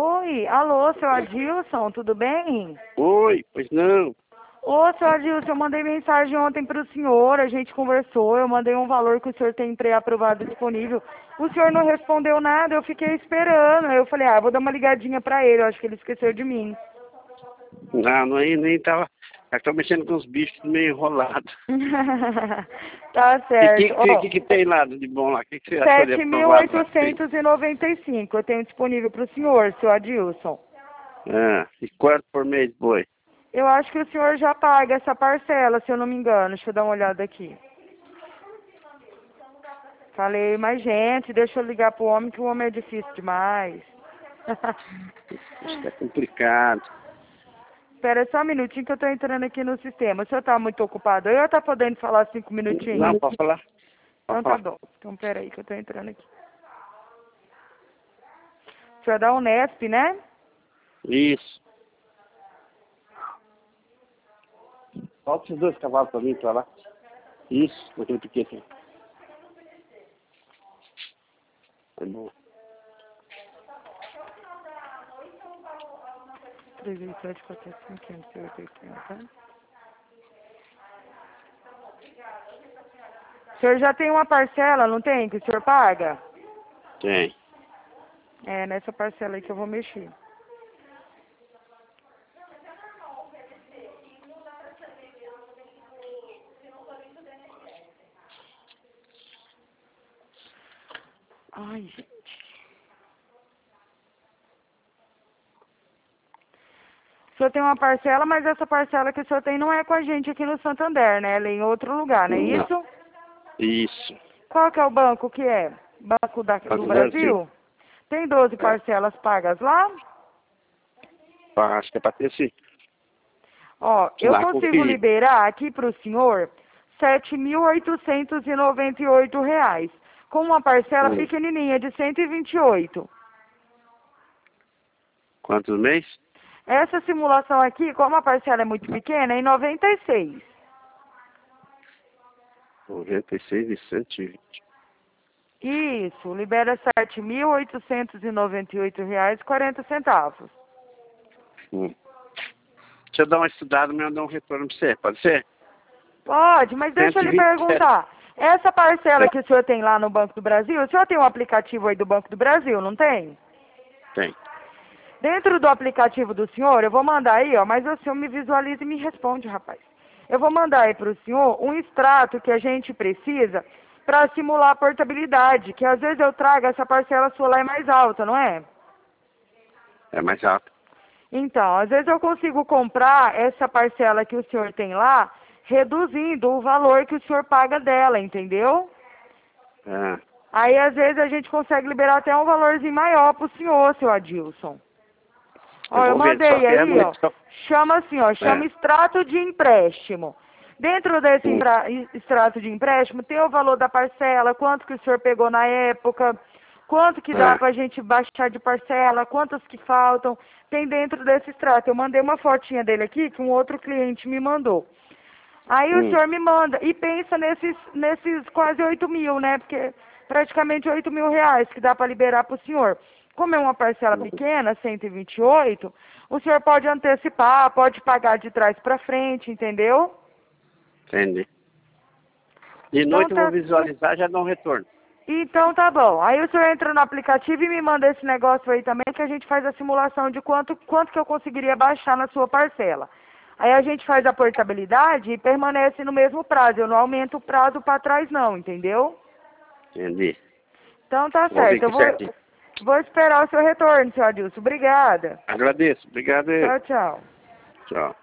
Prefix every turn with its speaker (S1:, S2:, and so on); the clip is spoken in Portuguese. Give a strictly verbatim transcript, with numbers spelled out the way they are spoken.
S1: Oi, alô, seu Adilson, tudo bem?
S2: Oi, pois não.
S1: Ô, seu Adilson, eu mandei mensagem ontem para o senhor, a gente conversou, eu mandei um valor que o senhor tem pré-aprovado disponível. O senhor não respondeu nada, eu fiquei esperando. Aí eu falei, ah, vou dar uma ligadinha para ele, eu acho que ele esqueceu de mim.
S2: Não, não aí nem tava. Eu tô mexendo com os bichos meio enrolados.
S1: Tá
S2: E o que,
S1: certo.
S2: que,
S1: Ó,
S2: que, que tem lá de bom lá? O que, que você achou de
S1: sete mil
S2: aprovado lá? Sim.
S1: oitocentos e noventa e cinco eu tenho disponível para o senhor, seu Adilson.
S2: Ah, e quanto por mês, boi?
S1: Eu acho que o senhor já paga essa parcela, se eu não me engano. Deixa eu dar uma olhada aqui. Falei, mas gente, deixa eu ligar pro homem, que o homem é difícil demais.
S2: Isso é complicado.
S1: Espera só um minutinho que eu tô entrando aqui no sistema. O senhor tá muito ocupado? Eu tá podendo falar cinco minutinhos?
S2: Não, pode falar. Pode
S1: Então tá
S2: falar.
S1: bom. Então pera aí que eu tô entrando aqui. O senhor é da Unesp, né?
S2: Isso. Solta esses dois cavalos pra mim, pra lá. Isso, naquele piquete. É bom.
S1: três oito sete quatro cinco quinhentos e oito oitenta. O senhor já tem uma parcela, não tem? Que o senhor paga?
S2: Tem.
S1: É, nessa parcela aí que eu vou mexer. Ai, gente. O senhor tem uma parcela, mas essa parcela que o senhor tem não é com a gente aqui no Santander, né? Ela é em outro lugar, não é
S2: Não.
S1: isso?
S2: Isso.
S1: Qual que é o banco que é? Banco da,
S2: Banco
S1: do
S2: do
S1: Brasil?
S2: Brasil.
S1: Tem doze
S2: É.
S1: parcelas pagas lá?
S2: Ah, acho que é pra ter sim.
S1: Ó, eu
S2: Lá
S1: consigo
S2: conferir.
S1: liberar aqui para o senhor sete mil oitocentos e noventa e oito reais, com uma parcela
S2: Hum.
S1: pequenininha de cento e vinte e oito.
S2: Quantos meses?
S1: Essa simulação aqui, como a parcela é muito pequena, é em noventa e seis.
S2: noventa e seis e cento e vinte.
S1: Isso, libera sete mil oitocentos e noventa e oito reais e quarenta centavos.
S2: Hum. Deixa eu dar uma estudada, mas eu dou um retorno pra você, pode ser?
S1: Pode, mas deixa eu lhe
S2: cento e vinte e sete.
S1: perguntar. Essa parcela que o senhor tem lá no Banco do Brasil, o senhor tem um aplicativo aí do Banco do Brasil, não tem?
S2: Tem.
S1: Dentro do aplicativo do senhor, eu vou mandar aí, ó, mas o senhor me visualiza e me responde, rapaz. Eu vou mandar aí para o senhor um extrato que a gente precisa para simular a portabilidade, que às vezes eu trago essa parcela sua lá é mais alta, não é?
S2: É mais alto.
S1: Então, às vezes eu consigo comprar essa parcela que o senhor tem lá, reduzindo o valor que o senhor paga dela, entendeu?
S2: Ah,
S1: Aí, às vezes, a gente consegue liberar até um valorzinho maior pro senhor, seu Adilson.
S2: eu
S1: Ó, eu
S2: vou ver, só
S1: mandei
S2: que é
S1: aí, ó,
S2: muito.
S1: chama assim, ó, chama
S2: É.
S1: extrato de empréstimo. Dentro desse
S2: Hum.
S1: embra- extrato de empréstimo tem o valor da parcela, quanto que o senhor pegou na época, quanto que dá
S2: Ah.
S1: pra gente baixar de parcela, quantas que faltam, tem dentro desse extrato. Eu mandei uma fotinha dele aqui que um outro cliente me mandou. Aí o
S2: Hum.
S1: senhor me manda e pensa nesses, nesses quase oito mil, né? Porque praticamente oito mil reais que dá para liberar para o senhor. Como é uma parcela pequena, cento e vinte e oito, o senhor pode antecipar, pode pagar de trás para frente, entendeu?
S2: Entendi. De
S1: Então
S2: noite eu vou
S1: tá,
S2: visualizar e já dou um retorno.
S1: então tá bom. Aí o senhor entra no aplicativo e me manda esse negócio aí também, que a gente faz a simulação de quanto, quanto que eu conseguiria baixar na sua parcela. Aí a gente faz a portabilidade e permanece no mesmo prazo. Eu não aumento o prazo para trás não, entendeu?
S2: Entendi.
S1: Então tá
S2: Vou ver
S1: certo. Eu
S2: aqui
S1: vou,
S2: certinho.
S1: vou esperar o seu retorno, seu Adilson. Obrigada.
S2: Agradeço. Obrigado.
S1: Tchau, tchau.
S2: Tchau.